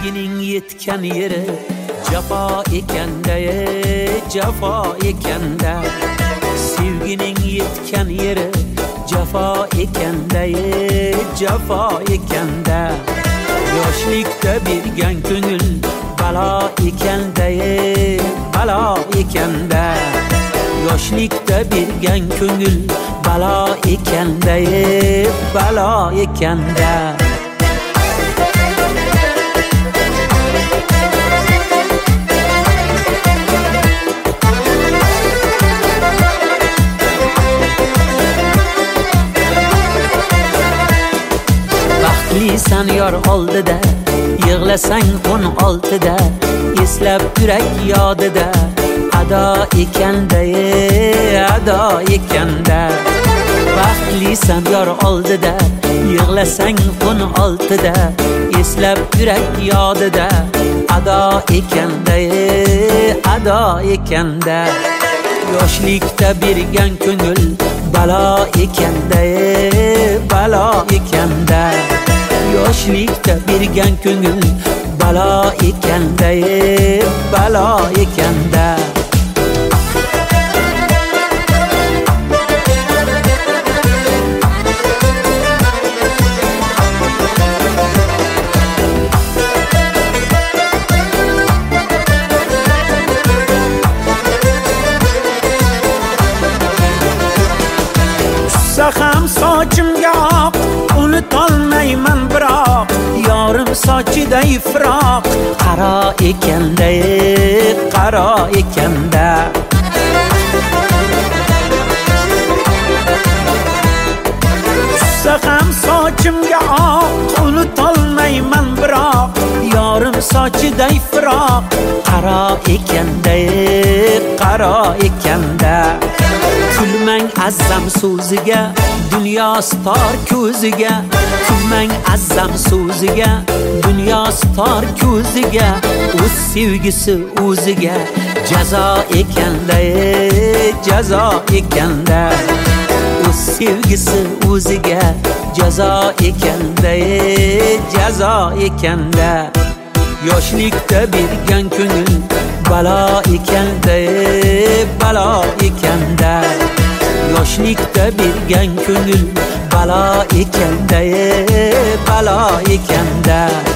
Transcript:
sevginin yetken yeri cefa ekende, cefa ekende. Sevginin yetken yeri cefa ekende, cefa ekende. Yoshlikda bergan ko'ngil balo ekende, balo ekende. Yoshlikda bergan ko'ngil balo ekende, balo ekende. Baxtlisan yor oldida, yig'lasang o'n oltida, eslab yurak yodida, ado ekanda, ado ekanda. Baxtlisan yor oldida, yig'lasang o'n oltida, eslab yurak yodida, ado ekanda, ado ekanda. Yoshlikda bergan ko'ngil balo ekanda, balo ekanda. Yoshlikda bergan ko'ngil balo ekanda, balo ekanda. Ham sochimga oq, unutolmayman biroq, yorim sochida ifroq, qaro ekanda, qaro ekanda. Ham sochimga oq, unutolmayman biroq, yorim sochida ifroq, qaro ekanda, qaro ekanda. Kulmang azzam so'ziga, dunyo tor ko'ziga. Kulmang azzam so'ziga, dunyo tor ko'ziga. O'z sevgisi o'ziga jazo ekanda, jazo ekanda. O'z sevgisi o'ziga jazo ekanda, jazo ekanda. Yoshlikda bergan ko'ngil balo ekanda, balo ekanda. Yoshlikda bergan ko'ngil balo ekanda, balo ekanda.